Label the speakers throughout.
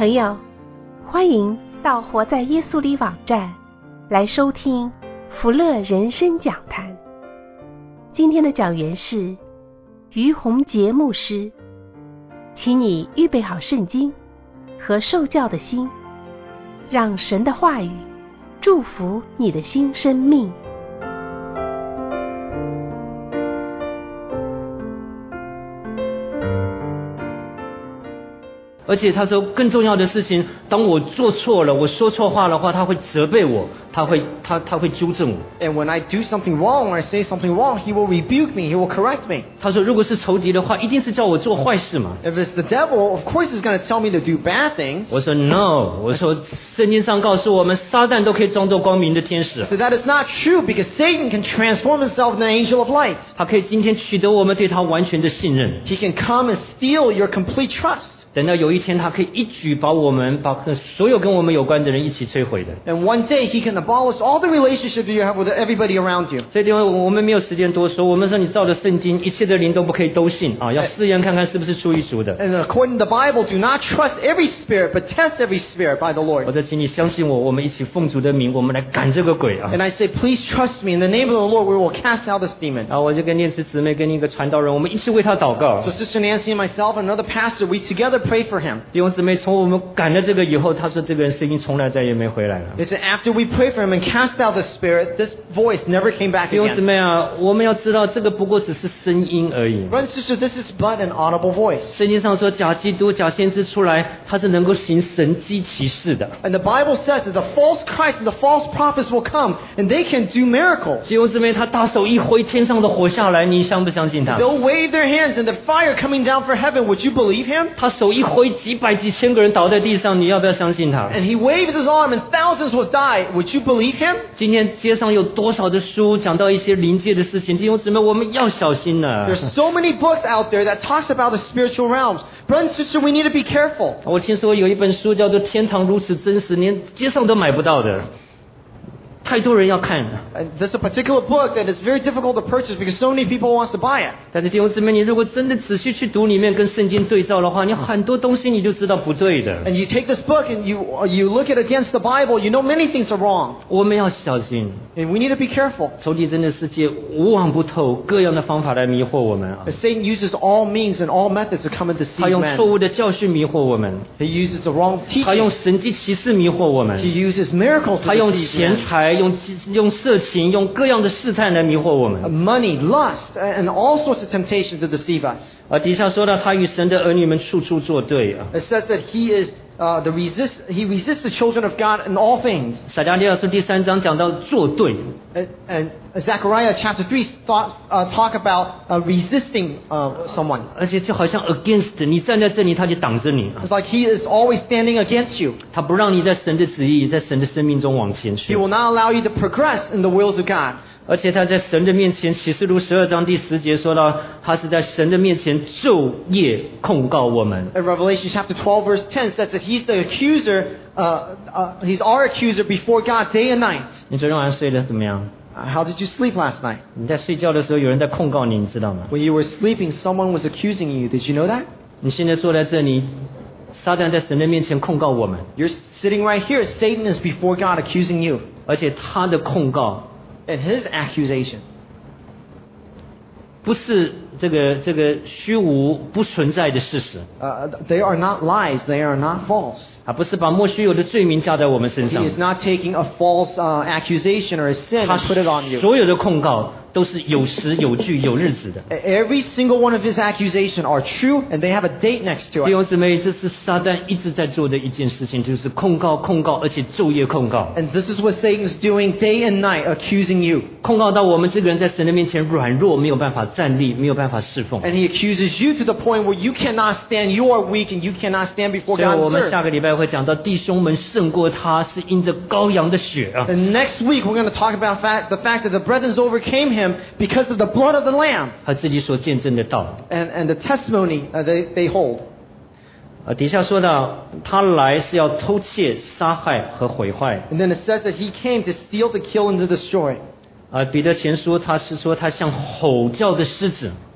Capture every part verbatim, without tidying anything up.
Speaker 1: 朋友，欢迎到活在耶稣里网站来收听福乐人生讲坛。今天的讲员是于洪杰牧师，请你预备好圣经和受教的心，让神的话语祝福你的新生命。
Speaker 2: 而且他说更重要的事情，当我做错了，我说错话的话，他会责备我，他会他他会纠正我。
Speaker 3: And when I do something wrong, or I say something wrong, he will rebuke me, he will correct me.
Speaker 2: 他说如果是仇敌的话，一定是叫我做坏事嘛。
Speaker 3: If it's the devil, of course he's going to tell me to do bad things.
Speaker 2: 我说 no， 我说圣经上告诉我们，撒旦都可以装作光明的天使。
Speaker 3: So that is not true, because Satan can transform himself into an angel of light.
Speaker 2: 他可以今天取得我们对他完全的信任。
Speaker 3: He can come and steal your complete trust.
Speaker 2: 等到有一天，他可以一举把我们把所有跟我们有关的人一起摧毁的。
Speaker 3: And one day he can abolish all the relationships you have with everybody around you.
Speaker 2: 这地方我们没有时间多说，我们说你照着圣经，一切的灵都不可以都信啊，要试验看看是不是出于主的。
Speaker 3: And according to the Bible, do not trust every spirit, but test every spirit by the
Speaker 2: 我
Speaker 3: Lord.
Speaker 2: 说请你相信我，我们一起奉主的名，我们来赶这个鬼啊！
Speaker 3: And I say, please trust me. In the name of the Lord, we will cast out this demon.
Speaker 2: 然后我就跟念慈姊妹跟一个传道人，我们一起为他祷告。
Speaker 3: So Sister Nancy and myself and another pastor, we together pray for him.
Speaker 2: 弟兄姊妹，从我们赶了这个以后，他说这个人声音从来再也没回来了。
Speaker 3: They said after we pray for him and cast out the spirit, this voice never came back
Speaker 2: 弟兄姊
Speaker 3: again.
Speaker 2: 妹啊，我们要知道这个不过只是声音而已。
Speaker 3: Brothers and sisters, this is but an audible voice.
Speaker 2: 圣经上说，假基督、假先知出来，他是能够行神迹奇事的。
Speaker 3: And the Bible says that the false Christ and the false prophets will come, and they can do miracles.
Speaker 2: 弟兄姊妹，他大手一挥，天上的火下来，你相不相信他？
Speaker 3: They'll wave their hands and the fire coming down from heaven. Would you believe him?
Speaker 2: 他手一挥，几百几千个人倒在地上，你要不要相信他？
Speaker 3: And he waves his arm and thousands will die. Would you believe him?
Speaker 2: 今天街上有多少的书讲到一些灵界的事情，弟兄姊妹，我们要小心了。
Speaker 3: There's so many books out there that talks about the spiritual realms. Brothers and sisters, we need to be careful.
Speaker 2: 我听说有一本书叫做《天堂如此真实》，连街上都买不到的，太多人要看。
Speaker 3: And there's a particular book that is very difficult to purchase because so many people want to buy it.
Speaker 2: 但是弟兄姊妹，你如果真的仔细去读里面跟圣经对照的话，你很多东西你就知道不对的。
Speaker 3: And you take this book and you you look at against the Bible, you know many things are wrong.
Speaker 2: 我们要小心，
Speaker 3: And we need to be careful.
Speaker 2: 仇敌真的世界无往不透，各样的方法来迷惑我们啊！
Speaker 3: Because Satan uses all means and all methods to come and
Speaker 2: 他
Speaker 3: deceive
Speaker 2: 用
Speaker 3: men.
Speaker 2: 错误的教训迷惑我们，
Speaker 3: He uses the wrong
Speaker 2: 他用
Speaker 3: teaching.
Speaker 2: 神迹奇事迷惑我
Speaker 3: He
Speaker 2: 们，
Speaker 3: uses miracles to
Speaker 2: 他用
Speaker 3: deceive
Speaker 2: 钱
Speaker 3: men.
Speaker 2: 财、用用色情、用各样的试探来迷惑我们。
Speaker 3: Money, lust, and all sorts of temptations to deceive us.
Speaker 2: 而底下说到他与神的儿女们处处作对啊。
Speaker 3: It says that he is uh, the resist. He resists the children of God in all things.
Speaker 2: 撒迦利亚书第三章讲到作对，
Speaker 3: And, and Zechariah chapter three thought, uh, talk about uh, resisting uh, someone.
Speaker 2: 而且就好像 against 你站在这里，他就挡着你，
Speaker 3: It's like he is always standing against you.
Speaker 2: 他不让你在神的旨意、在神的生命中往前
Speaker 3: He
Speaker 2: 去。
Speaker 3: will not allow you to progress in the wills of God.
Speaker 2: 而且他在神的面前，启示录十二章第十节说到，他是在神的面前昼夜控告我们。
Speaker 3: In Revelation chapter twelve verse ten says that he's the accuser, uh, uh, he's our accuser before God day and night.
Speaker 2: 你昨天晚上睡得怎么样？
Speaker 3: Uh, how did you sleep last night?
Speaker 2: 你在睡觉的时候，有人在控告你，你知道吗？
Speaker 3: When you were sleeping, someone was accusing you. Did you know that?
Speaker 2: 你现在坐在这里，撒旦在神的面前控告我们，
Speaker 3: You're sitting right here. Satan is before God accusing you.
Speaker 2: 而且他的控告
Speaker 3: And his accusation,
Speaker 2: 不是这个这个虚无不存在的事实，
Speaker 3: uh, they are not lies. They are not false.
Speaker 2: 啊，不是把莫须有的罪名加在我们身
Speaker 3: He
Speaker 2: 上，
Speaker 3: is not taking a false uh, accusation or a sin
Speaker 2: 他
Speaker 3: and put it on you.
Speaker 2: 所有的控告都是有时有据有日子的。
Speaker 3: Every single one of his accusations are true, and they have a date next to
Speaker 2: 弟
Speaker 3: it.
Speaker 2: 兄姊妹，这是撒旦一直在做的一件事情，就是控告控告，而且昼夜控告，
Speaker 3: And this is what Satan is doing day and night, accusing you.
Speaker 2: 控告到我们这个人在神的面前软弱，没有办法站立，没有办法侍奉。
Speaker 3: And he accuses you to the point where you cannot stand. You are weak, and you cannot stand before
Speaker 2: 所以
Speaker 3: God
Speaker 2: 我
Speaker 3: and
Speaker 2: 们
Speaker 3: serve.
Speaker 2: 下个礼拜会讲到弟兄们胜过他，是因着羔羊的血啊。
Speaker 3: And next week we're going to talk about fact, the fact that the brethren overcame him because of the blood of the Lamb
Speaker 2: 他自己所见证的道。
Speaker 3: and, and the testimony uh, they, they hold.
Speaker 2: 呃，底下说到他来是要偷窃、杀害和毁坏。
Speaker 3: And then it says that he came to steal, to kill, and to destroy.
Speaker 2: 啊，彼得前书他是说他像吼叫的狮子。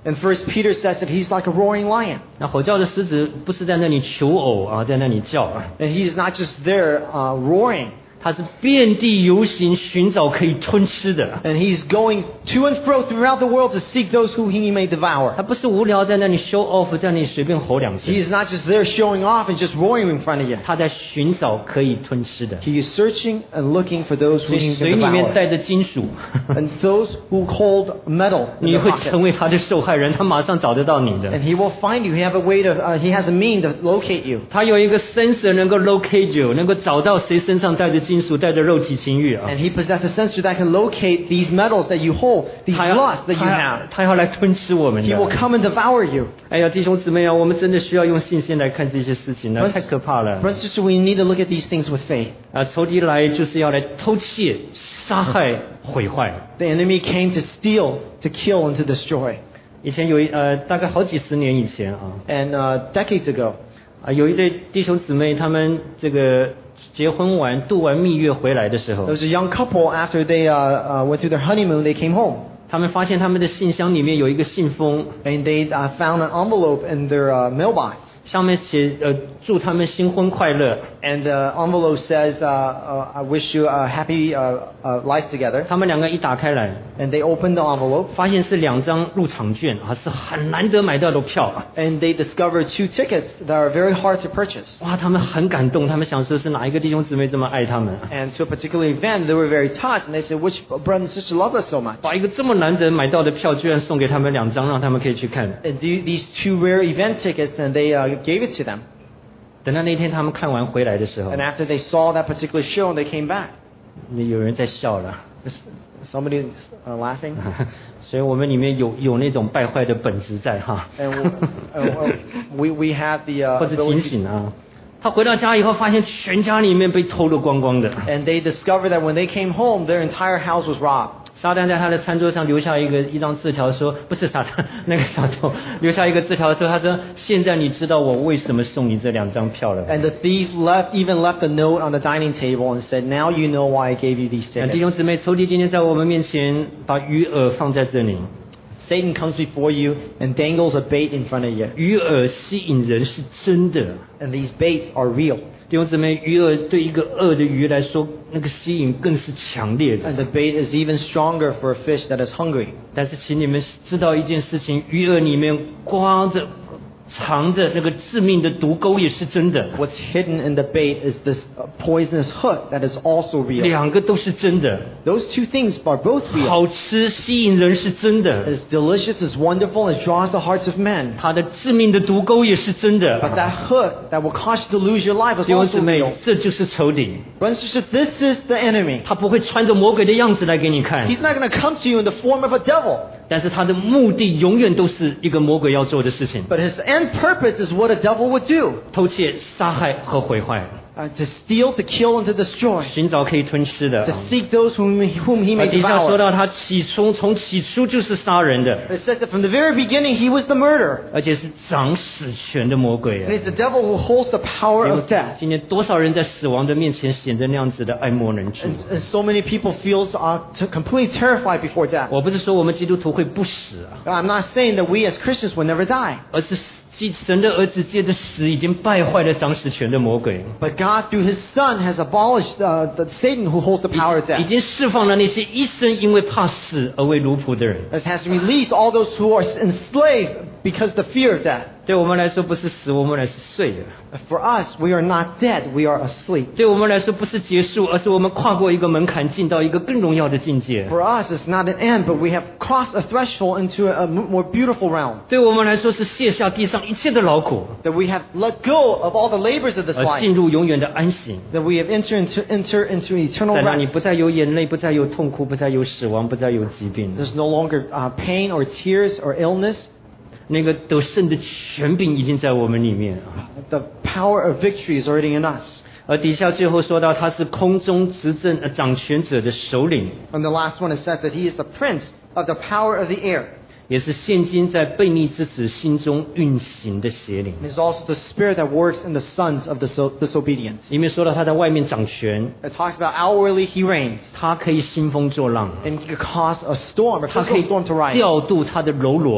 Speaker 3: And First Peter says that he's like a roaring lion.
Speaker 2: 那吼叫的狮子不是在那里求偶啊，在那里叫啊，
Speaker 3: And he's not just there uh, roaring.
Speaker 2: 它是遍地游行，寻找可以吞吃的。
Speaker 3: And he's going to and fro throughout the world to seek those who he may devour.
Speaker 2: 它不是无聊在那里 show off， 在那里随便吼两声。
Speaker 3: He is not just there showing off and just roaring in front of you.
Speaker 2: 他在寻找可以吞吃的。
Speaker 3: He is searching and looking for those
Speaker 2: 所
Speaker 3: who
Speaker 2: 以
Speaker 3: he
Speaker 2: 水
Speaker 3: can
Speaker 2: 里面
Speaker 3: devour.
Speaker 2: 带着金属，
Speaker 3: And those who hold metal in
Speaker 2: 你
Speaker 3: their
Speaker 2: 会
Speaker 3: pocket.
Speaker 2: 成为他的受害人，他马上找得到你的。
Speaker 3: And he will find you. He have a way to, uh, he has a mean to locate you.
Speaker 2: 他有一个 sensor 能够 locate you， 能够找到谁身上带着金属、带着肉体情欲啊。
Speaker 3: And he possesses a sensor that can locate these metals that you hold, these
Speaker 2: 他要
Speaker 3: lusts that you
Speaker 2: 他要
Speaker 3: have.
Speaker 2: 他要来吞吃我们
Speaker 3: He will
Speaker 2: 的。
Speaker 3: come and devour you.
Speaker 2: 哎呀，弟兄姊妹啊，我们真的需要用信心来看这些事情呢，
Speaker 3: Brothers-
Speaker 2: 太可怕了
Speaker 3: Brothers and sisters, we need to look at these things with faith.
Speaker 2: 啊！仇敌来就是要来偷窃、杀害、毁坏。
Speaker 3: The enemy came to steal, to kill, and to destroy.
Speaker 2: 以前有一呃，大概好几十年以前啊，
Speaker 3: And uh, decades ago,
Speaker 2: 啊，有一对弟兄姊妹，他们这个结婚完、度完蜜月回来的时候
Speaker 3: there，was a young couple after they uh, uh, went through their honeymoon, they came home.
Speaker 2: 他们发现他们的信箱里面有一个信封，
Speaker 3: And they uh, found an envelope in their uh, mailbox.
Speaker 2: 上面写呃祝他们新婚快乐。
Speaker 3: And the envelope says, uh, uh, I wish you a happy uh, uh, life together.
Speaker 2: 他们两个一打开来，
Speaker 3: And they opened the envelope.
Speaker 2: 发现是两张入场券啊，是很难得买到的票啊。
Speaker 3: And they discovered two tickets that are very hard to purchase.
Speaker 2: 哇，他们很感动，他们想说是哪一个弟兄姊妹这么爱他们，
Speaker 3: And to a particular event, they were very touched. And they said, which brother and sister love us so much?
Speaker 2: 把一个这么难得买到的票，居然送给他们两张，让他们可以去看。
Speaker 3: And the- these two rare event tickets, and they uh, gave it to them.
Speaker 2: 等到那天他们看完回来的时候
Speaker 3: And，after they saw that particular show, they came back.
Speaker 2: 有人在笑了。
Speaker 3: Somebody uh, laughing.
Speaker 2: 所以我们里面有有那种败坏的本质在哈，
Speaker 3: And uh, we, we have the
Speaker 2: 或
Speaker 3: uh,
Speaker 2: 者警
Speaker 3: ability.
Speaker 2: 醒啊。他回到家以后，发现全家里面被偷得光光的。
Speaker 3: And they discovered that when they came home, their entire house was robbed.
Speaker 2: 撒旦在他的餐桌上留下一个一张字条说，不是撒旦，那个小偷留下一个字条说，他说现在你知道我为什么送你这两张票了。
Speaker 3: And the thief left, even left a note on the dining table and said, now you know why I gave you these
Speaker 2: 那弟
Speaker 3: tickets.
Speaker 2: 兄姊妹，仇敌今天在我们面前把鱼饵放在这里，
Speaker 3: Satan comes before you and dangles a bait in front of you.
Speaker 2: 鱼饵吸引人是真的。
Speaker 3: And these baits are real.
Speaker 2: 弟兄姊妹，鱼饵对一个饿的鱼来说，那个吸引更是强烈的。
Speaker 3: And the bait is even stronger for a fish that is hungry.
Speaker 2: 但是请你们知道一件事情，鱼饵里面刮着藏着那个致命的毒钩也是真的，
Speaker 3: What's hidden in the bait is this uh, poisonous hook that is also real.
Speaker 2: 两个都是真的。
Speaker 3: Those two things are both real.
Speaker 2: 好吃吸引人是真的，
Speaker 3: It's delicious, it's wonderful, it draws the hearts of men.
Speaker 2: 它的致命的毒钩也是真
Speaker 3: But
Speaker 2: 的。
Speaker 3: that hook that will cause you to lose your life is
Speaker 2: 弟兄姊
Speaker 3: also
Speaker 2: 妹
Speaker 3: real.，
Speaker 2: 这就是仇敌，
Speaker 3: Brothers and sisters, this is the enemy.
Speaker 2: 他不会穿着魔鬼的样子来给你看，
Speaker 3: He's not going to come to you in the form of a devil.
Speaker 2: 但是他的目的永远都是一个魔鬼要做的事情：
Speaker 3: But his end purpose is what a devil would do.
Speaker 2: 偷窃、杀害和毁坏，
Speaker 3: Uh, to steal, to kill, and to destroy.
Speaker 2: 寻找可以吞吃的
Speaker 3: To。seek those whom, whom he
Speaker 2: 而
Speaker 3: may
Speaker 2: 底下说
Speaker 3: devour.
Speaker 2: 到他起初从起初就是杀人的，
Speaker 3: It says that from the very beginning he was the murderer.
Speaker 2: 而且是掌死权的魔鬼
Speaker 3: And
Speaker 2: 啊！
Speaker 3: it's the devil who holds the power of death.
Speaker 2: 今天多少人在死亡的面前显得那样子的爱莫能助？
Speaker 3: And, and so many people feel uh, t- completely terrified before death.
Speaker 2: 我不是说我们基督徒会不死啊，
Speaker 3: I'm not saying that we as Christians will never die.
Speaker 2: 而是基神的儿子借着死已经败坏了掌死权的魔鬼，
Speaker 3: But God, through His Son, has abolished uh, the Satan who holds the power of
Speaker 2: 已
Speaker 3: death.
Speaker 2: 经释放了那些一生因为怕死而为奴仆的人。
Speaker 3: It has released all those who are enslaved because of the fear of death.
Speaker 2: 对我们来说不是死，我们来是睡的；
Speaker 3: For us, we are not dead, we are asleep.
Speaker 2: 对我们来说不是结束，而是我们跨过一个门槛，进到一个更荣耀的境界。
Speaker 3: For us, it's not an end, but we have crossed a threshold into a m- more beautiful realm.
Speaker 2: 对我们来说是卸下地上一切的劳苦，
Speaker 3: That we have let go of all the labors of this
Speaker 2: 而
Speaker 3: life.
Speaker 2: 进入永远的安息。
Speaker 3: That we have entered into, enter into eternal
Speaker 2: 在那里
Speaker 3: rest.
Speaker 2: 不再有眼泪，不再有痛苦，不再有死亡，不再有疾病。
Speaker 3: There's no longer uh, pain or tears or illness.
Speaker 2: 那个得胜的权柄已经在我们里面啊。
Speaker 3: The power of victory is already in us.
Speaker 2: 而底下最后说到，他是空中执政呃掌权者的首领，
Speaker 3: And the last one, it says that he is the prince of the power of the air.
Speaker 2: 也是现今在悖逆之子心中运行的邪灵。
Speaker 3: It is also the spirit that works in the sons of diso- disobedience.
Speaker 2: 里面说到他在外面掌权，
Speaker 3: It talks about outwardly he reigns.
Speaker 2: 他可以兴风作浪，
Speaker 3: And he could cause a storm, a
Speaker 2: 他可以
Speaker 3: physical storm to rise.
Speaker 2: 调度他的喽啰，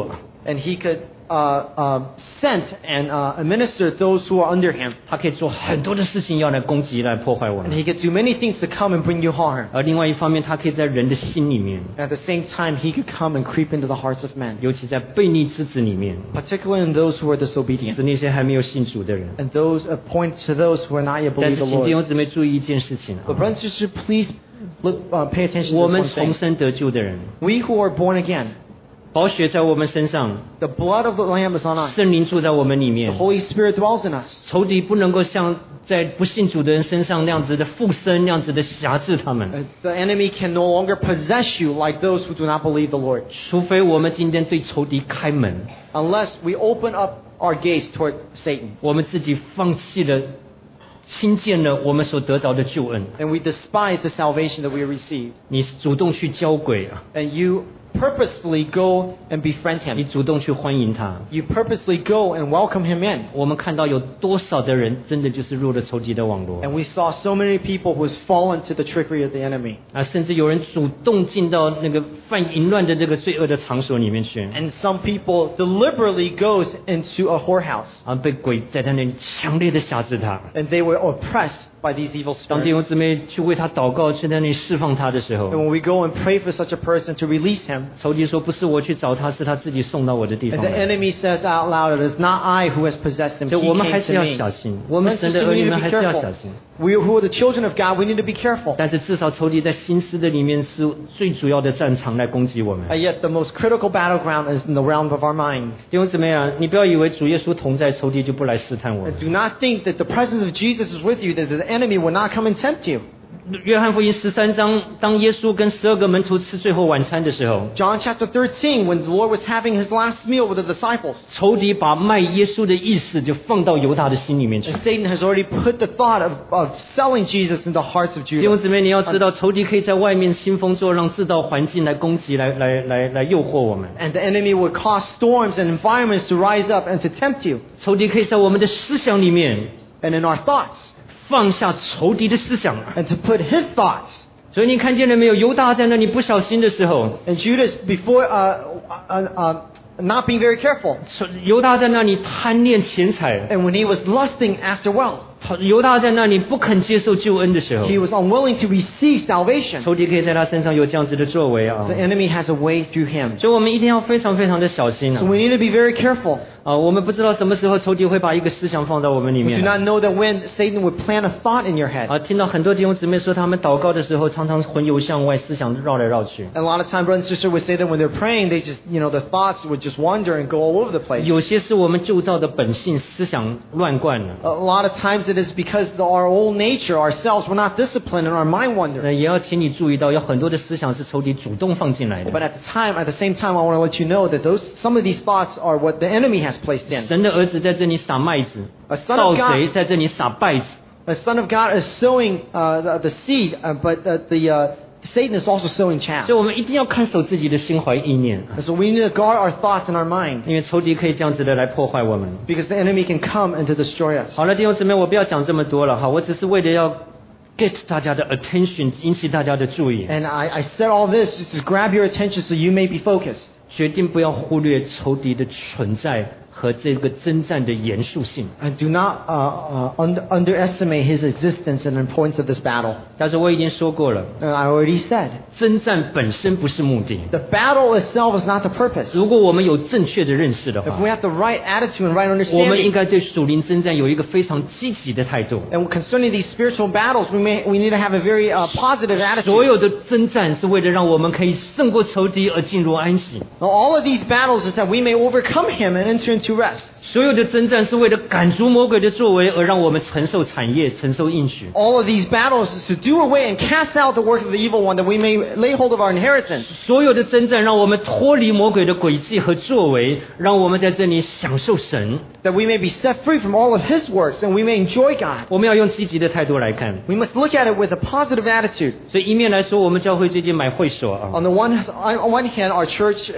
Speaker 3: And he could uh, uh, send and uh, administer those who are under him.
Speaker 2: 他可以做很多的事情要来攻击、来破坏我
Speaker 3: And
Speaker 2: 们。
Speaker 3: he could do many things to come and bring you harm.
Speaker 2: 而另外一方面，他可以在人的心里面，
Speaker 3: At the same time, he could come and creep into the hearts of men,
Speaker 2: 尤其在悖逆之子里面，
Speaker 3: particularly in those who are disobedient.
Speaker 2: 是那些还没有信主的人。
Speaker 3: And those uh, point to those who are not yet
Speaker 2: 但
Speaker 3: believe
Speaker 2: 是
Speaker 3: the
Speaker 2: 请弟
Speaker 3: Lord.
Speaker 2: 兄姊妹注意一件事情啊
Speaker 3: But，brothers and sisters, please look, uh, pay attention to
Speaker 2: 我
Speaker 3: this
Speaker 2: 们
Speaker 3: one
Speaker 2: 重
Speaker 3: thing.
Speaker 2: 生得救的人，
Speaker 3: We who are born again,
Speaker 2: 宝血在我们身上，
Speaker 3: the blood of the Lamb is on us.
Speaker 2: 圣灵住在我们里
Speaker 3: The
Speaker 2: 面，
Speaker 3: Holy Spirit dwells in us.
Speaker 2: 仇敌不能够像在不信主的人身上那样子的附身，那样子的辖制他们。
Speaker 3: Uh, The enemy can no longer possess you like those who do not believe the Lord,
Speaker 2: 除非我们今天对仇敌开门，
Speaker 3: unless we open up our gates toward Satan
Speaker 2: 我们自己放弃了、轻贱了我们所得到的救恩，
Speaker 3: and we despise the salvation that we receive.
Speaker 2: 你主动去交鬼啊，
Speaker 3: And you purposefully go and befriend
Speaker 2: 你
Speaker 3: him.
Speaker 2: 主动去欢迎他。
Speaker 3: You purposely go and welcome him in.
Speaker 2: 我们看到有多少的人真的就是入了仇敌的网络
Speaker 3: And we saw so many people who has fallen to the trickery of the enemy.
Speaker 2: 啊，甚至有人主动进到那个犯淫乱的这个罪恶的场所里面去
Speaker 3: And some people deliberately goes into a whorehouse.
Speaker 2: 啊，被鬼在他那里强烈的辖制他。
Speaker 3: And they were oppressed by these evil
Speaker 2: 当弟
Speaker 3: spirits.
Speaker 2: 兄姊妹去为他祷告，去在那里释放他的时
Speaker 3: And
Speaker 2: 候，
Speaker 3: when we go and pray for such a person to release him,
Speaker 2: 仇敌说不是我去找他，是他自己送到我的地
Speaker 3: and
Speaker 2: 方
Speaker 3: the
Speaker 2: 来。
Speaker 3: enemy says out loud, "It is not I who has possessed him.
Speaker 2: 所
Speaker 3: He
Speaker 2: 以我们还
Speaker 3: came
Speaker 2: 是
Speaker 3: to
Speaker 2: 要
Speaker 3: me."
Speaker 2: 小心，我们
Speaker 3: Friends,
Speaker 2: 神的
Speaker 3: we
Speaker 2: 儿女
Speaker 3: need
Speaker 2: 们
Speaker 3: to
Speaker 2: 还
Speaker 3: be
Speaker 2: 是要
Speaker 3: careful.
Speaker 2: 小心。
Speaker 3: We who are the children of God, we need to be careful.
Speaker 2: 但是至少仇敌在心思的里面是最主要的战场来攻击我们。
Speaker 3: And yet the most critical battleground is in the realm of our minds.
Speaker 2: 弟兄姊妹啊，你不要以为主耶稣同在，仇敌就不来试探我们
Speaker 3: And。do not think that the presence of Jesus is with you, that the enemy will not come and tempt you.
Speaker 2: 约翰福音十三章，当耶稣跟十二个门徒吃最后晚餐的时候，
Speaker 3: John chapter thirteen, when the Lord was having his last meal with the disciples,
Speaker 2: 仇敌把卖耶稣的意思就放到犹大的心里面去。
Speaker 3: and Satan has already put the thought of, of selling Jesus in the hearts of
Speaker 2: 弟兄
Speaker 3: Judah.
Speaker 2: 姊妹，你要知道，仇敌可以在外面兴风作浪，制造环境来攻击，来来来来诱惑我们。
Speaker 3: And the enemy would cause storms and environments to rise up and to tempt you.
Speaker 2: 仇敌可以在我们的思想里面
Speaker 3: And in our thoughts,
Speaker 2: 放下仇敌的思想。
Speaker 3: and to put his thoughts.
Speaker 2: 所以你看见了没有？犹大在那里不小心的时候，
Speaker 3: And Judas, before uh, uh, uh, not being very careful,
Speaker 2: 犹大在那里贪恋钱财，
Speaker 3: and when he was lusting after wealth,
Speaker 2: 犹大在那里不肯接受救恩的时候，
Speaker 3: he was unwilling to receive salvation.
Speaker 2: 仇敌可以在他身上有这样子的作为啊
Speaker 3: The。enemy has a way through him.
Speaker 2: 所以我们一定要非常非常的小心
Speaker 3: So
Speaker 2: 啊！
Speaker 3: we need to be very careful.
Speaker 2: 啊，我们不知道什么时候仇敌会把一个思想放到我们里
Speaker 3: We do
Speaker 2: 面
Speaker 3: not
Speaker 2: 来。
Speaker 3: know that when Satan would plant a thought in your head.
Speaker 2: 啊，听到很多弟兄姊妹说，他们祷告的时候常常魂游向外，思想绕来绕去。
Speaker 3: And a lot of times, brother and sister would say that when they're praying, they just, you know, the thoughts would just wander and go all over the place.
Speaker 2: 有些是我们旧造的本性，思想乱贯了。
Speaker 3: A lot of times it is because the, our old nature, ourselves, we're not disciplined and our mind
Speaker 2: 那
Speaker 3: wanders.
Speaker 2: 也要请你注意到，有很多的思想是仇敌主动放进来的。
Speaker 3: But at the time, at the same time, I want to let you know that those, some of these thoughts are what the enemy has placed in.
Speaker 2: 神的儿子在这里撒麦子，
Speaker 3: A son
Speaker 2: 盗
Speaker 3: of
Speaker 2: 贼
Speaker 3: God,
Speaker 2: 在这里撒稗子。
Speaker 3: a son of God is sowing uh, the, the seed, uh, but uh, the uh, Satan is also sowing chaff.
Speaker 2: 所以我们一定要看守自己的心怀意念，
Speaker 3: And so we need to guard our thoughts and our mind,
Speaker 2: 因为仇敌可以这样子的来破坏我们。
Speaker 3: because the enemy can come and to destroy us.
Speaker 2: 好了，弟兄姊妹，我不要讲这么多了哈，我只是为了要 get 大家的 attention， 引起大家的注意，
Speaker 3: And I, I said all this just to grab your attention so you may be focused.
Speaker 2: 决定不要忽略仇敌的存在和这个征战的严肃性。
Speaker 3: And do not uh, uh, under, underestimate his existence and importance of this battle.
Speaker 2: 但是我已经说过了，
Speaker 3: And I already said,
Speaker 2: 征战本身不是目的。
Speaker 3: the battle itself is not the purpose.
Speaker 2: 如果我们有正确的认识的
Speaker 3: If
Speaker 2: 话，
Speaker 3: we have the right attitude and right
Speaker 2: 我们应
Speaker 3: understanding,
Speaker 2: 该对属灵征战有一个非常积极的态度。
Speaker 3: and concerning these spiritual battles, we may we need to have a very uh, positive
Speaker 2: 所
Speaker 3: attitude.
Speaker 2: 有的征战是为了让我们可以胜过仇敌而进入安息。
Speaker 3: Now, all of these battles is that we may overcome him and enter into rest.
Speaker 2: 所有的征战是为了赶逐魔鬼的作为，而让我们承受产业、承受应许。
Speaker 3: All of these battles is to do away and cast out the work of the evil one, that we may lay hold of our inheritance.
Speaker 2: 所有的征战让我们脱离魔鬼的诡计和作为，让我们在这里享受神。
Speaker 3: That we may be set free from all of his works and we may enjoy God.
Speaker 2: 我们要用积极的态度来看。
Speaker 3: We must look at it with a positive attitude.
Speaker 2: 所以一面来说，我们教会最近买会所啊，
Speaker 3: On the one, on one hand, our church is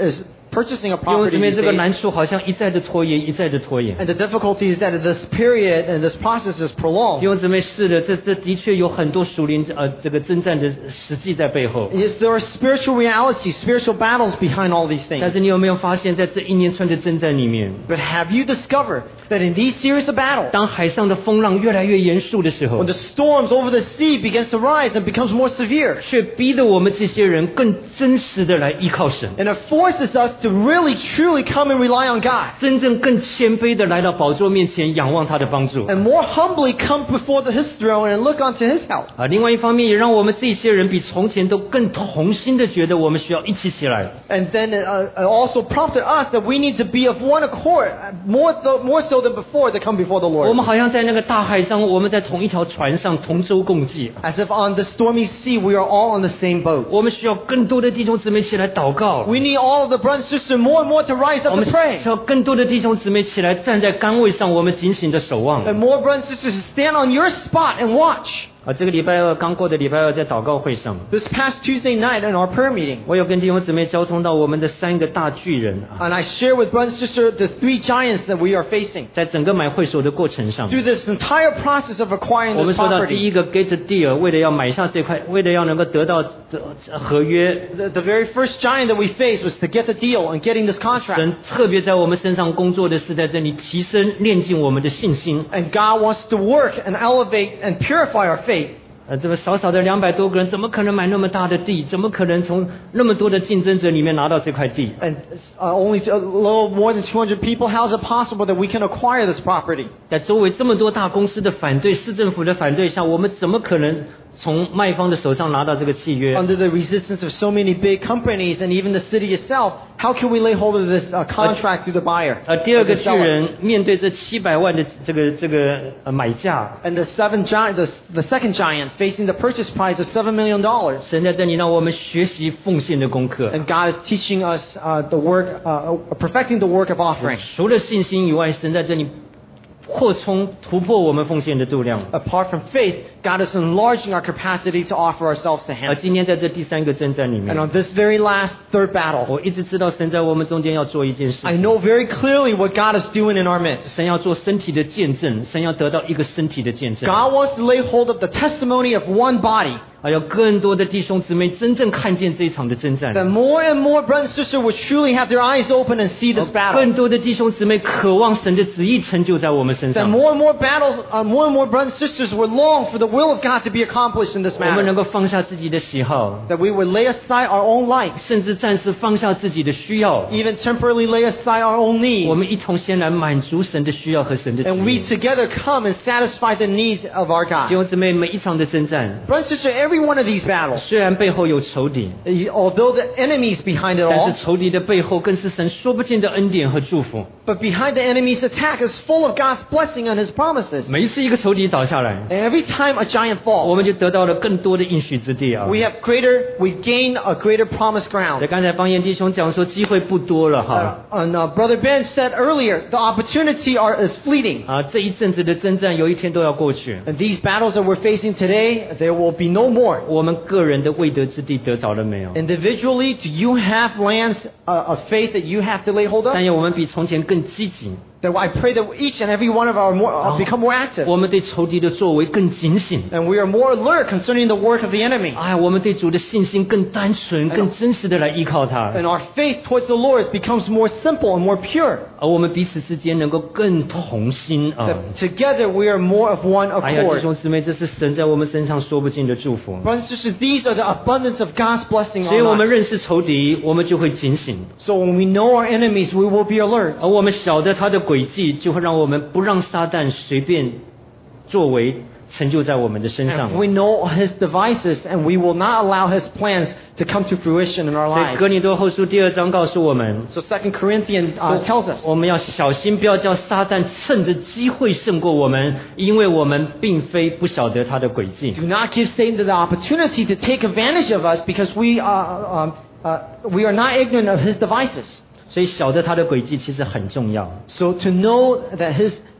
Speaker 3: purchasing a
Speaker 2: 弟兄姊
Speaker 3: property
Speaker 2: 妹，
Speaker 3: these
Speaker 2: 这个
Speaker 3: days.
Speaker 2: 难处好像一再的拖延，一再的拖延。
Speaker 3: And the difficulty is that this period and this process is
Speaker 2: 弟
Speaker 3: prolonged.
Speaker 2: 兄姊妹，是的，这这的确有很多属灵呃这个征战的实际在背后。
Speaker 3: Yes, there are spiritual realities, spiritual battles behind all these
Speaker 2: 但
Speaker 3: things.
Speaker 2: 是你有没有发现，在这一连串的征战里面，
Speaker 3: But have you discovered that in these series of battles,
Speaker 2: 当海上的风浪越来越严肃的时候
Speaker 3: when，the storms over the sea begins to rise and becomes more severe,
Speaker 2: 却逼得我们这些人更真实的来依靠神，
Speaker 3: and it forces us to really truly come and rely on God,
Speaker 2: 真正更谦卑的来到宝座面前，仰望他的帮助。
Speaker 3: and more humbly come before the, His throne and look unto His help.
Speaker 2: 啊，另外一方面也让我们这些人比从前都更同心的觉得我们需要一起起来。
Speaker 3: And then it, uh, it also prompted us that we need to be of one accord, uh, more, so, more so than before, to come before the
Speaker 2: 我
Speaker 3: Lord.
Speaker 2: 们好像在那个大海上，我们在同一条船上同舟共济。
Speaker 3: As if on the stormy sea we are all on the same boat.
Speaker 2: 我们需要更多的弟兄姊妹起来祷告。
Speaker 3: We need all of the brothers and sisters more and more to rise
Speaker 2: 我
Speaker 3: up
Speaker 2: 们
Speaker 3: to
Speaker 2: 需
Speaker 3: pray.
Speaker 2: 要更多的弟兄姊妹起来站在岗位上，我们警醒的守望。
Speaker 3: And more brothers and sisters to stand on your spot and watch.
Speaker 2: 啊，这个礼拜二刚过的礼拜二，在祷告会上，
Speaker 3: This past Tuesday night in our prayer meeting,
Speaker 2: 我有跟弟兄姊妹交通到我们的三个大巨人啊，
Speaker 3: and I share with brothers and sisters the three giants that we are facing.
Speaker 2: 在整个买会所的过程上，
Speaker 3: Through this entire process of acquiring
Speaker 2: 我们
Speaker 3: this
Speaker 2: 说到第
Speaker 3: property,
Speaker 2: 一个 get deal， 为了要买下这块，为了要能够得到这合约，
Speaker 3: the, the very first giant that we faced was to get the deal and getting this contract.
Speaker 2: 神特别在我们身上工作的是在这里提升、炼净我们的信心。
Speaker 3: And God wants to work and elevate and purify our faith.
Speaker 2: 呃，这么少少的两百多个人，怎么可能买那么大的地？怎么可能从那么多的竞争者里面拿到这块地？
Speaker 3: And uh, only a little more than two hundred people, how is it possible that we can acquire this property?
Speaker 2: 在周围这么多大公司的反对、市政府的反对下，我们怎么可能从卖方的手上拿到这个契约？
Speaker 3: Under the resistance of so many big companies and even the city itself, how can we lay hold of this uh, contract through the buyer?
Speaker 2: 呃，第二
Speaker 3: or
Speaker 2: 个
Speaker 3: the
Speaker 2: 巨
Speaker 3: seller?
Speaker 2: 人面对这七百万的这个这个呃买价，
Speaker 3: And the seven giant, the, the second giant facing the purchase price of seven million dollars.
Speaker 2: 神在这里让我们学习奉献的功课。
Speaker 3: And God is teaching us uh, the work, uh, perfecting the work of offering.
Speaker 2: 除了信心以外，神在这里扩充、突破我们奉献的度量。
Speaker 3: Apart from faith, God is enlarging our capacity to offer ourselves to
Speaker 2: 而
Speaker 3: Him.
Speaker 2: 今天在这第三个征战里
Speaker 3: And
Speaker 2: 面，
Speaker 3: on this very last third battle,
Speaker 2: 我一直知道神在我们中间要做一件事
Speaker 3: I know very clearly what God is doing in our midst.
Speaker 2: 神要做身体的见证，神要得到一个身体的见证。
Speaker 3: God wants to lay hold of the testimony of one body.
Speaker 2: 还有更多的弟兄姊妹真正看见这一场的征战，
Speaker 3: That more and more brothers and sisters will truly have their eyes open and see this battle.
Speaker 2: 更多的弟兄姊妹渴望神的旨意成就在我们身
Speaker 3: That
Speaker 2: 上，
Speaker 3: more and more battles, uh, more and more brothers and sisters will long for the will of God to be accomplished in this
Speaker 2: 我们能
Speaker 3: matter.
Speaker 2: 够放下自己的喜好，
Speaker 3: That we would lay aside our own likes,
Speaker 2: 甚至暂时放下自己的需要，
Speaker 3: even temporarily lay aside our own
Speaker 2: 我
Speaker 3: needs.
Speaker 2: 们一同先来满足神的需要和神的旨
Speaker 3: And we
Speaker 2: 意。
Speaker 3: together come and satisfy the needs of our
Speaker 2: 弟
Speaker 3: God.
Speaker 2: 兄姊妹，每一场的征战，
Speaker 3: Brothers and sisters, every one of these battles,
Speaker 2: 虽然背后有仇敌，
Speaker 3: although the enemy's behind it
Speaker 2: 但
Speaker 3: all,
Speaker 2: 是仇敌的背后更是神说不尽的恩典和祝福。
Speaker 3: but behind the enemy's attack is full of God's blessing and His promises.
Speaker 2: 每一次一个仇敌倒下来，
Speaker 3: And every time a giant
Speaker 2: 我
Speaker 3: falls,
Speaker 2: 们就得到了更多的应许之地啊！
Speaker 3: we have greater, we gain a greater promised
Speaker 2: 对，
Speaker 3: ground.
Speaker 2: 刚才方言弟兄讲说机会不多了哈。
Speaker 3: Uh, and uh, Brother Ben said earlier, the opportunity are, is fleeting.
Speaker 2: 啊，这一阵子的征战，有一天都要过去。
Speaker 3: And these battles that we're facing today, there will be no more.
Speaker 2: 我们个人的未得之地得着了没有？
Speaker 3: Individually, do you have lands uh, of faith that you have to lay hold of?
Speaker 2: 但愿我们比从前更积极，
Speaker 3: That I pray that each and every one of our more, uh, become more active.
Speaker 2: 我们对仇敌的作为更警醒。
Speaker 3: And we are more alert concerning the work of the enemy.
Speaker 2: 哎，我们对主的信心更单纯、更真实的来依靠他，
Speaker 3: And our faith towards the Lord becomes more simple and more pure.
Speaker 2: 而我们彼此之间能够更同心啊！
Speaker 3: That together we are more of one
Speaker 2: 哎呀，弟
Speaker 3: accord.
Speaker 2: 兄姊妹，这是神在我们身上说不尽的祝福。
Speaker 3: Brothers and sisters, these are the abundance of God's blessing
Speaker 2: 所以我
Speaker 3: on
Speaker 2: 们
Speaker 3: us.
Speaker 2: 认识仇敌，我们就会警醒；
Speaker 3: So when we know our enemies, we will be alert.
Speaker 2: 而我们晓得他的诡计，就会让我们不让撒旦随便作为成就在我们的身上
Speaker 3: And。we know his devices, and we will not allow his plans to come to fruition in our
Speaker 2: 所以
Speaker 3: lives.
Speaker 2: 哥林多后书第二章告诉我们，
Speaker 3: So Second Corinthians uh, tells us
Speaker 2: 我们要小心，不要叫撒旦趁着机会胜过我们，因为我们并非不晓得他的诡计。
Speaker 3: do not give Satan the opportunity to take advantage of us because we are, um, uh, we are not ignorant of his devices.
Speaker 2: 所以晓得他的诡计其实很重要。
Speaker 3: So to know that his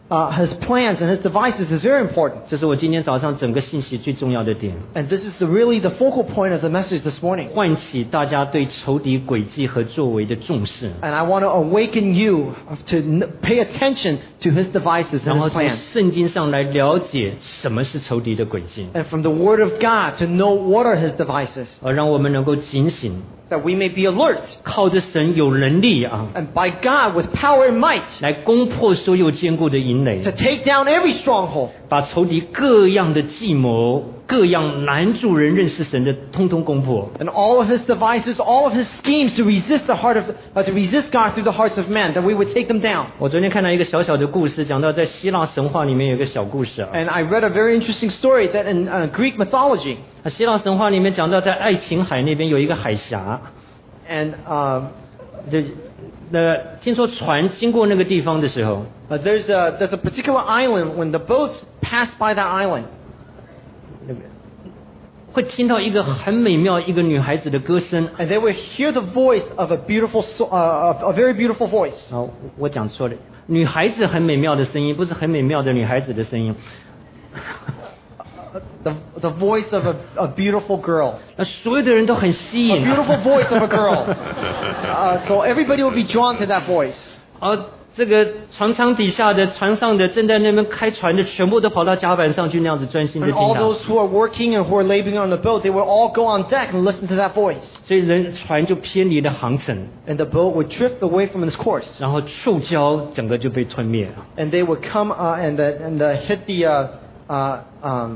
Speaker 3: uh, his plans and his devices is very important.
Speaker 2: 这是我今天早上整个信息最重要的点，
Speaker 3: And this is the, really the focal point of the message this morning.
Speaker 2: 唤起大家对仇敌诡计和作为的重视，
Speaker 3: And I want to awaken you to n- pay attention to his devices
Speaker 2: 然
Speaker 3: and
Speaker 2: 后
Speaker 3: his
Speaker 2: 从
Speaker 3: plans.
Speaker 2: 圣经上来了解什么是仇敌的诡计，
Speaker 3: And from the Word of God to know what are his devices.
Speaker 2: 而让我们能够警醒，
Speaker 3: That we may be alert.
Speaker 2: 靠着神有能力啊，
Speaker 3: And by God with power and might
Speaker 2: 来攻破所有坚固的营垒
Speaker 3: to，take down every stronghold.
Speaker 2: 把仇敌各样的计谋、各样拦住人认识神的，通通攻破。
Speaker 3: And all of his devices, all of his schemes to resist the heart of, uh, to resist God through the hearts of men, that we would take them down.
Speaker 2: 我昨天看到一个小小的故事，讲到在希腊神话里面有一个小故事啊。
Speaker 3: And I read a very interesting story that in uh, Greek mythology,
Speaker 2: 啊希腊神话里面讲到在爱琴海那边有一个海峡，
Speaker 3: and uh,
Speaker 2: 这那听说船经过那个地方的时候，
Speaker 3: uh, there's a there's a particular island. When the boats pass by that island,
Speaker 2: 会听到一个很美妙一个女孩子的歌声。
Speaker 3: and they would hear the voice of a beautiful, so- uh, a very beautiful voice.
Speaker 2: 啊，我讲错了，女孩子很美妙的声音，不是很美妙的女孩子的声音。
Speaker 3: The the voice of a, a beautiful girl.
Speaker 2: 那所有的人都很吸
Speaker 3: A
Speaker 2: 引。
Speaker 3: beautiful voice of a girl. Uh, so everybody will be drawn to that voice.
Speaker 2: 而这个船舱底下的、船上的、正在那边开船的，全部都跑到甲板上去，那样子专心的
Speaker 3: And
Speaker 2: 听
Speaker 3: all
Speaker 2: 他。
Speaker 3: those who are working and who are laboring on the boat, they will all go on deck and listen to that voice.
Speaker 2: 所以人船就偏离了航程，
Speaker 3: And the boat would drift away from its course.
Speaker 2: 然后触礁，整个就被吞灭了。
Speaker 3: And they would come uh, and, the, and the, hit the, uh, uh, um,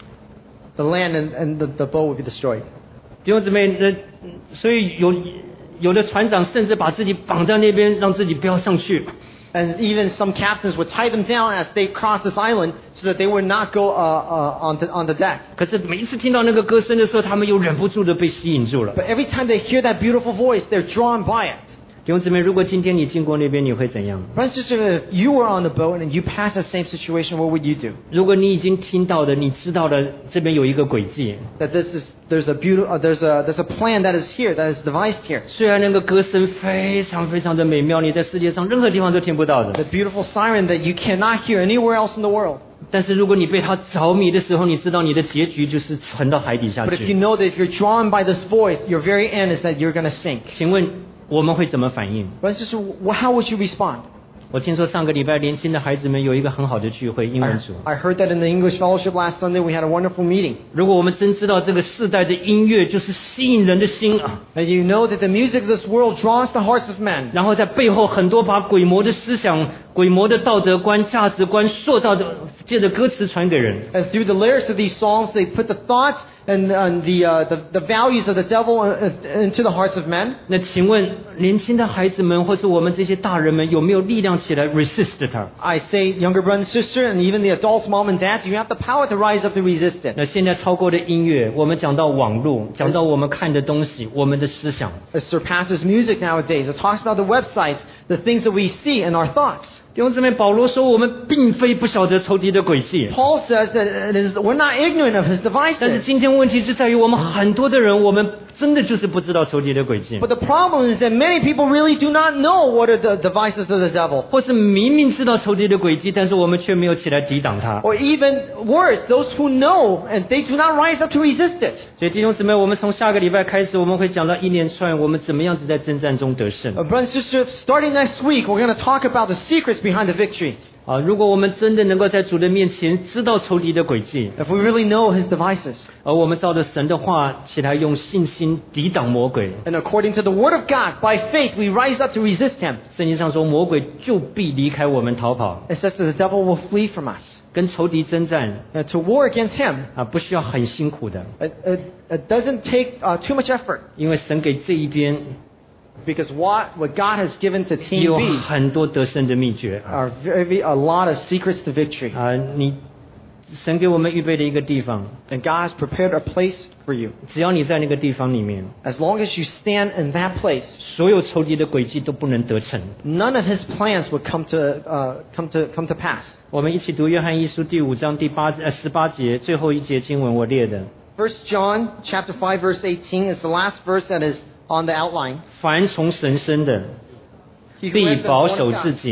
Speaker 3: the land and, and the, the boat would be destroyed.
Speaker 2: 弟兄姊妹，那所以有有的船长甚至把自己绑在那边，让自己不要上去。
Speaker 3: And even some captains would tie them down as they crossed this island so that they would not go uh, uh, on, the, on the deck.
Speaker 2: 可是每一次听到那个歌声的时候，他们又忍不住的被吸引住了。
Speaker 3: But every time they hear that beautiful voice, they're drawn by it.
Speaker 2: 弟兄姊妹，如果今天你经过那边，你会怎样？
Speaker 3: Brothers and sisters, if you were on the boat and you passed the same situation, what would you do?
Speaker 2: 如果你已经听到的，你知道的，这边有一个轨迹，
Speaker 3: That this is there's a beautiful uh, there's a there's a plan that is here that is devised here.
Speaker 2: 虽然那个歌声非常非常的美妙，你在世界上任何地方都听不到的。
Speaker 3: The beautiful siren that you cannot hear anywhere else in the world.
Speaker 2: 但是如果你被它着迷的时候，你知道你的结局就是沉到海底下
Speaker 3: But if you
Speaker 2: 去。
Speaker 3: know that if you're drawn by this voice, your very end is that you're going to sink.
Speaker 2: 请问我们会怎么反应？
Speaker 3: Brothers and sisters, wh- how would you respond?
Speaker 2: 我听说上个礼拜年轻的孩子们有一个很好的聚会，英
Speaker 3: I,
Speaker 2: 文组。
Speaker 3: I heard that in the English fellowship last Sunday we had a wonderful meeting.
Speaker 2: 如果我们真知道这个世代的音乐就是吸引人的心啊，
Speaker 3: And you know that the music of this world draws the hearts of men.
Speaker 2: 然后在背后很多把鬼魔的思想、鬼魔的道德观、价值观塑造的，借着歌词传给人。
Speaker 3: And through the lyrics of these songs, they put the thoughts and, and the, uh, the the values of the devil uh, into the hearts of men.
Speaker 2: 那请问年轻的孩子们，或是我们这些大人们，有没有力量起来 resist 它？
Speaker 3: I say, younger brother and sister, and even the adults, mom and dad, do you have the power to rise up to resist it?
Speaker 2: 那现在超过的音乐，我们讲到网络，讲到我们看的东西，我们的思想。
Speaker 3: It surpasses music nowadays. It talks about the websites, the things that we see, and our thoughts.
Speaker 2: 弟兄姊妹，保罗说我们并非不晓得仇敌的诡计，
Speaker 3: Paul says that it is, we're not ignorant of his
Speaker 2: 但是
Speaker 3: devices.
Speaker 2: 今天问题是在于我们很多的人，我们真的就是不知道仇敌的诡计，
Speaker 3: But the problem is that many people really do not know what are the devices of the devil.
Speaker 2: 或是明明知道仇敌的诡计，但是我们却没有起来抵挡它。
Speaker 3: Or even worse, those who know and they do not rise up to resist it.
Speaker 2: 所以弟兄姊妹，我们从下个礼拜开始，我们会讲到一连串我们怎么样子在征战中得胜。
Speaker 3: Uh, brothers and sisters, starting next week, we're going to talk about the secrets behind the victories.
Speaker 2: 啊，如果我们真的能够在主的面前知道仇敌的诡计，
Speaker 3: If we really know his devices.
Speaker 2: 而我们照着神的话起来用信心抵挡魔鬼，
Speaker 3: And according to the word of God, by faith, we rise up to resist him.
Speaker 2: 圣经上说魔鬼就必离开我们逃跑。
Speaker 3: It says that the devil will flee from us.
Speaker 2: 跟仇敌征战
Speaker 3: Uh, to war against him,
Speaker 2: 啊，不需要很辛苦的，
Speaker 3: it, it, it doesn't take uh, too much effort.
Speaker 2: 因为神给这一边
Speaker 3: Because what, what God has given to Team
Speaker 2: 有
Speaker 3: B
Speaker 2: 很多得胜的秘诀
Speaker 3: are very, a lot of secrets to victory.
Speaker 2: 啊！你神给我们预备的一个地方，
Speaker 3: And God has prepared a place for you.
Speaker 2: 只要你在那个地方里面，
Speaker 3: As long as you stand in that place,
Speaker 2: 所有仇敌的诡计都不能得逞。
Speaker 3: none of his plans would come to, uh, come to, come to pass.
Speaker 2: 我们一起读约翰一书第五章第八呃十八节最后一节经文，我列的：
Speaker 3: First John chapter five verse eighteen is the last verse that is on the outline.
Speaker 2: 凡从神生的，
Speaker 3: He who
Speaker 2: 必
Speaker 3: has been
Speaker 2: 保
Speaker 3: born
Speaker 2: 守
Speaker 3: of
Speaker 2: 自
Speaker 3: God
Speaker 2: 己；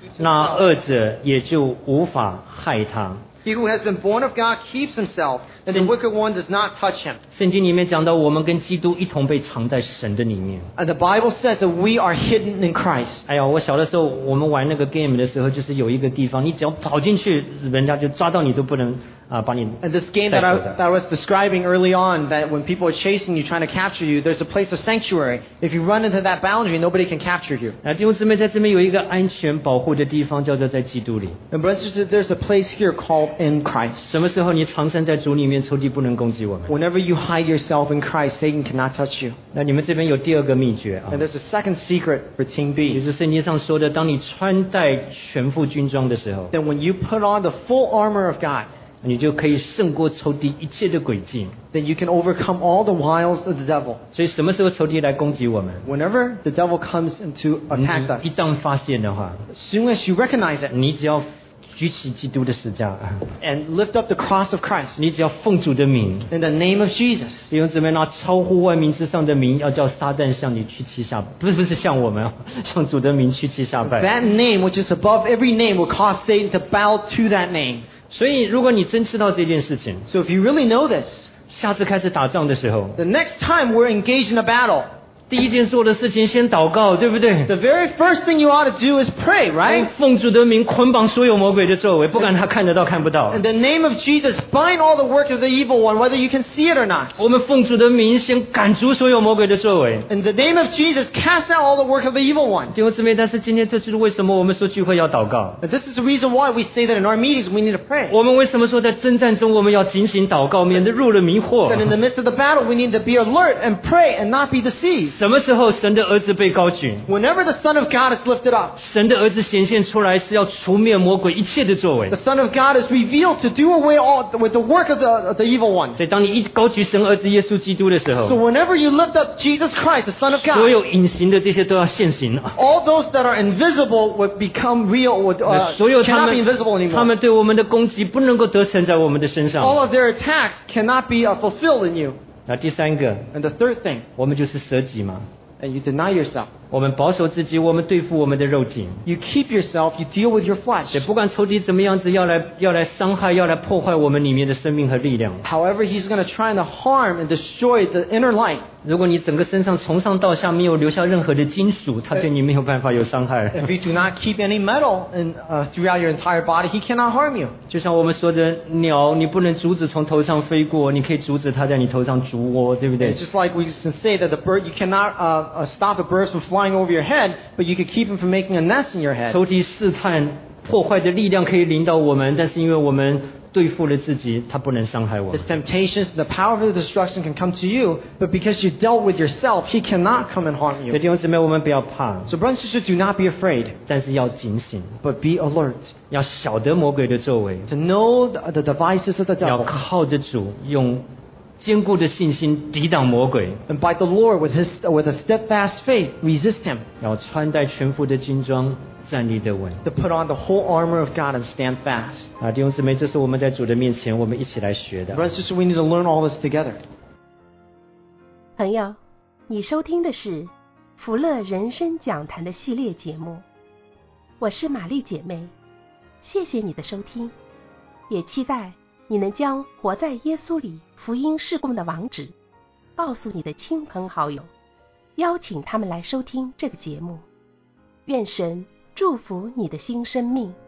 Speaker 2: 那恶者也就无法害他。
Speaker 3: He who has been born of God keeps himself, and the wicked one does not touch him.
Speaker 2: 圣经里面讲到，我们跟基督一同被藏在神的里面。
Speaker 3: And the Bible says that we are hidden in Christ.
Speaker 2: 哎呀，我小的时候，我们玩那个 game 的时候，就是有一个地方，你只要跑进去，人家就抓到你都不能啊，把你。
Speaker 3: And this game that I, that I was describing early on, that when people are chasing you, trying to capture you, there's a place of sanctuary. If you run into that boundary, nobody can capture you.
Speaker 2: 啊，弟兄姊妹，在这边有一个安全保护的地方，叫做在基督里。
Speaker 3: And brothers and sisters, there's a place here called in Christ.
Speaker 2: 什么时候你藏身在主里面，仇敌不能攻击我们。
Speaker 3: Whenever you hide yourself in Christ, Satan cannot touch you.
Speaker 2: 那你们这边有第二个秘诀啊。
Speaker 3: And there's a second secret for Team
Speaker 2: 也
Speaker 3: B.
Speaker 2: 是圣经上说的，当你穿戴全副军装的时候，
Speaker 3: Then when you put on the full armor of God,
Speaker 2: 你就可以胜过仇敌一切的诡计。
Speaker 3: then you can overcome all the wiles of the devil.
Speaker 2: 所以什么时候仇敌来攻击我们，
Speaker 3: Whenever the devil comes into
Speaker 2: 你
Speaker 3: attack us,
Speaker 2: 一旦发现的话，
Speaker 3: as soon as you recognize it
Speaker 2: 你只要举起基督的十架，
Speaker 3: and lift up the cross of Christ
Speaker 2: 你只要奉主的名，
Speaker 3: in the name of Jesus,
Speaker 2: 弟兄姊妹，那超乎万名之上的名，要叫撒旦向你屈膝下，不是不是向我们，向主的名屈膝下拜。
Speaker 3: that name which is above every name will cause Satan to bow to that name.
Speaker 2: 所以，如果你真知道这件事情，
Speaker 3: So if you really know this,
Speaker 2: 下次开始打仗的时候，
Speaker 3: the next time we're engaged in a battle,
Speaker 2: 第一件做的事情先祷告，对不对？
Speaker 3: the very first thing you ought to do is pray, right?
Speaker 2: 奉主的名捆绑所有魔鬼的作为，不管他看得到看不到。
Speaker 3: In the name of Jesus, bind all the work of the evil one, whether you can see it or not.
Speaker 2: 我们奉主的名先赶逐所有魔鬼的作为。
Speaker 3: In the name of Jesus, cast out all the work of the evil one.
Speaker 2: 弟兄姊妹，但是今天这就是为什么我们说聚会要祷告。
Speaker 3: And this is the reason why we say that in our meetings we need to pray.
Speaker 2: 我们为什么说在征战中我们要警醒祷告，免得入了迷惑？
Speaker 3: That in the midst of the battle we need to be alert and pray and not be deceived.
Speaker 2: 什么时候神的儿子被高举？
Speaker 3: Whenever the Son of God is lifted up,
Speaker 2: 神的儿子显现出来是要除灭魔鬼一切的作为。
Speaker 3: the Son of God is revealed to do away all with the work of the, of the evil one.
Speaker 2: 所以当你一高举神儿子耶稣基督的时候，
Speaker 3: So whenever you lift up Jesus Christ, the Son of
Speaker 2: 所
Speaker 3: God,
Speaker 2: 有隐形的这些都要现形啊！
Speaker 3: all those that are invisible would become real, would, uh,
Speaker 2: 所有他
Speaker 3: cannot be
Speaker 2: 们
Speaker 3: invisible
Speaker 2: 他
Speaker 3: anymore.
Speaker 2: 们对我们的攻击不能够得逞在我们的身
Speaker 3: All
Speaker 2: 上。
Speaker 3: of their attacks cannot be uh, fulfilled in you.
Speaker 2: 那第三个，
Speaker 3: And the third thing,
Speaker 2: 我们就是舍己嘛。
Speaker 3: and you deny yourself.
Speaker 2: 我们保守自己，我们对付我们的肉体。
Speaker 3: You keep yourself, you deal with your flesh.
Speaker 2: 也不管仇敌怎么样子，要来要来伤害，要来破坏我们里面的生命和力量。
Speaker 3: However, he's going to try to harm and destroy the inner light.
Speaker 2: 如果你整个身上从上到下没有留下任何的金属，他对你没有办法有伤害。
Speaker 3: If you do not keep any metal in, uh, throughout your entire body, he cannot harm you.
Speaker 2: 就像我们说的鸟，你不能阻止从头上飞过，你可以阻止它在你头上筑窝，对不对？
Speaker 3: It's just like we can say that the bird, you cannot uh, uh, stop the birds from flying over your head, but you can keep them from making a nest in your head.
Speaker 2: 仇敌试探破坏的力量可以临到我们，但是因为我们对付了自己，他不能伤害我们
Speaker 3: His。temptations, the power of the destruction can come to you, but because you dealt with yourself, he cannot come and harm
Speaker 2: 所以
Speaker 3: you.
Speaker 2: 弟兄姊妹，我们不要怕，
Speaker 3: So brothers and sisters, do not be afraid,
Speaker 2: 但是要警醒，
Speaker 3: but be alert.
Speaker 2: 要晓得魔鬼的作为，
Speaker 3: To know the, the devices of the
Speaker 2: 要
Speaker 3: devil,
Speaker 2: 靠着主，用坚固的信心抵挡魔鬼，
Speaker 3: and by the Lord with his with a steadfast faith, resist him.
Speaker 2: 要穿戴全副的军装，站立得稳。
Speaker 3: To put on the whole armor of God and stand fast.
Speaker 2: 啊，弟兄姊妹，这是我们在主的面前，我们一起来学的。
Speaker 3: Brothers and sisters, we need to learn all this together.
Speaker 1: 朋友，你收听的是福乐人生讲坛的系列节目，我是玛丽姐妹，谢谢你的收听，也期待你能将活在耶稣里福音事工的网址告诉你的亲朋好友，邀请他们来收听这个节目。愿神祝福你的新生命。